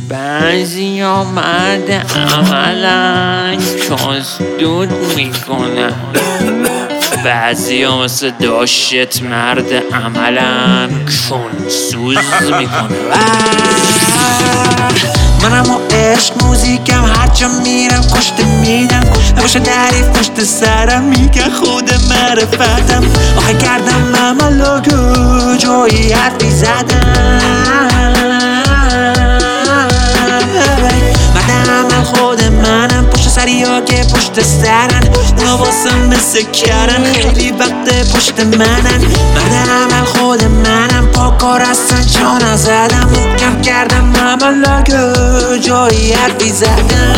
بعضیا مرد عملن چون دود میکنن، بعضیا مثل داشت مرد عملن چون سوز میکنن. منم و عشق موزیکم هرچه میرم کشت میدم، نباشه تعریف پشت سرم میگه خود معرفتم. آخه کردم عملو جایی حرفی زدم، مرد عمل خود منم، پشت سریا که پشت سرن، اونا واسم مثل کرن خیلی وقت پشت منن. مرد عمل خود منم، پاکار هستن جا نزدم، محکم کردم عمل جایی حرفی زدم.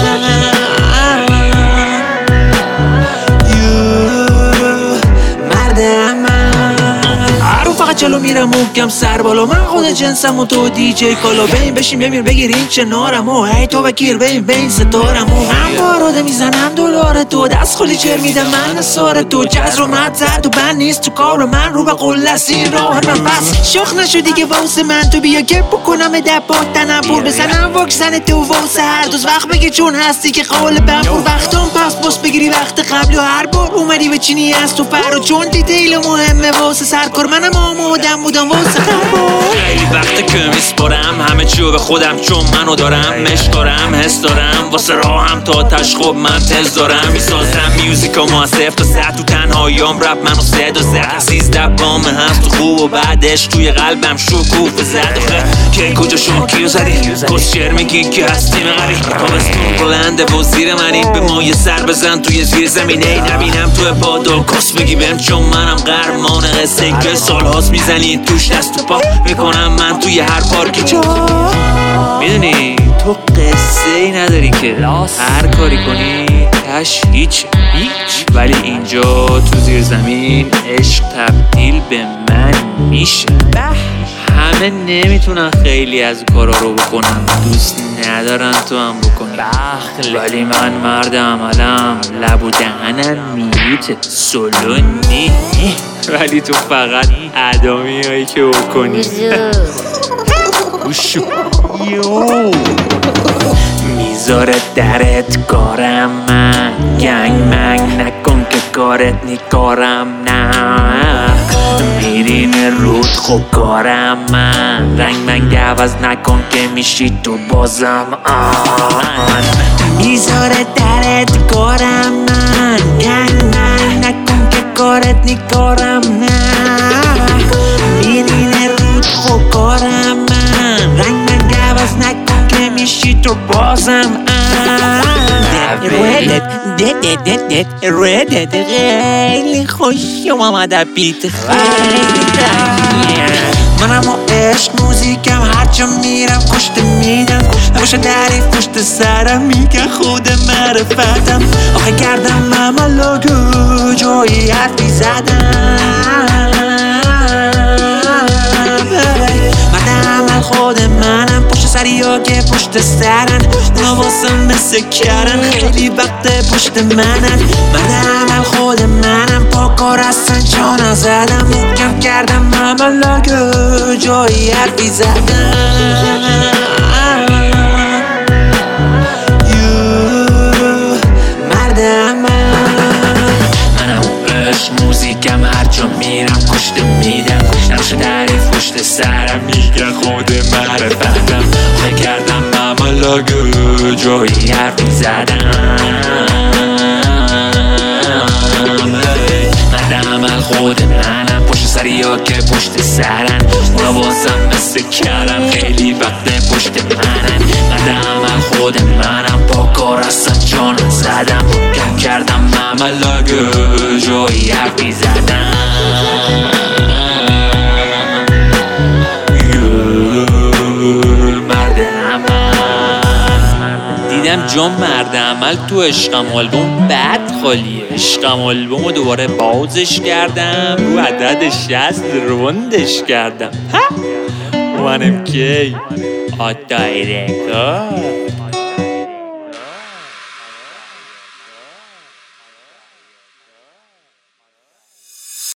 مرد عمل فقط جلو میرم محکم سر بالا، من خود جنسم و تو دیجی کالا. بین بشین ببین بگیر این کنارم و هی تو بگیر بین ستارم و من باراده میزنم دلار تو، دست خالی چر میدم من سار تو. جز رو مدزد تو بند نیست تو کار من، رو به قلس این راه من بس شخ نشدی که واسه من تو بیا که بکنم دبات تنبور بزنم واکسن تو واسه هر دوز وقت بگی چون هستی که قالبم پر وقتم پس بس بگیری وقت قبل و هر بار اومدی به چینی از تو پر و چون دیتیل مهمه واسه سرکار منم آمادم بودم واسه قبول. خیلی وقته که میسپارم همه چیو به خودم چون منو دارم مش دارم حس دارم واسه راهم تا تشخب من تز دارم میسازم میوزیکا ما 0 تا 100 تو تنهاییام رپ منو 3 تا 13 بام هست تو خوب و بعدش توی قلبم شکوفه زد. آخه که کجا شما کیو زدی کس شعر میگی که هستی مغری تابستون بلنده و زیر منی به ما یه سر بزن توی زیر زمینه ای نبینم توی بادل کس بگی بهم چون منم قهرمان قصه ای که سالهاست میزنی توش دست و پا میکنم من توی هر پارکی جا. میدونی تو قصه ای نداری که هر کاری کنی تش هیچ ولی اینجا تو زیر زمین عشق تبدیل به من میشه. همه نمیتونن خیلی از کارا رو بکنن، دوست ندارن تو هم بکنی، ولی من مرد عملم لب و دهنم میوت سلونی، ولی تو فقط ادامی هایی که بکنی. میذاره درت کارم من گنگ منگ نکن که کارت نیکارم نه، میرین رود خوب کارم من رنگ منگ عوض نکن که میشی تو بازم آن. میذاره درت کارم من گنگ منگ نکن که کارت نیکارم نه، میرین رود خوب کارم من رنگ منگ عوض نکن که میشی تو بازم ردت خیلی خوشی آمد بیت خیلی منم و عشق موزیکم هرچه میرم کشت میدم، نباشه تعریف پشت سرم میگه خود معرفتم. آخه کردم عملو جایی حرفی زدم، مرد عمل خود منم، پشت سریا که پشت سرن، اونا واسه مثل کرن خیلی وقت پشت منن. مرد عمل خود منم، پاکار هستن جا نزدم، محکم کردم عملو جایی حرفی زدم. مرد عمل منم عشق موزیکم هرجا میرم کشت میدم، نقش تعریف پشت سرم میگه خود معرفتم. آخه کردم عملو جایی حرفی زدم، مرد عمل خود منم، پشت سریا که پشت سرن، اونا واسم مثل کرن خیلی وقت پشت منن. مرد عمل خود منم، پاکار هستن جان زدم، کم کردم عملو جایی حرفی زدم. دیدم جام مرد عمل تو عشقم آلبوم بد خالیه، عشقم آلبومو دوباره بازش کردم، رو عدد 60 روندش کردم. منم کی آتایرکا